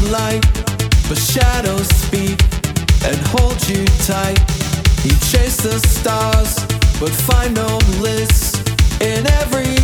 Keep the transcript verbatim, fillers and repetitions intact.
light, but shadows speak and hold you tight. You chase the stars, but find no bliss in every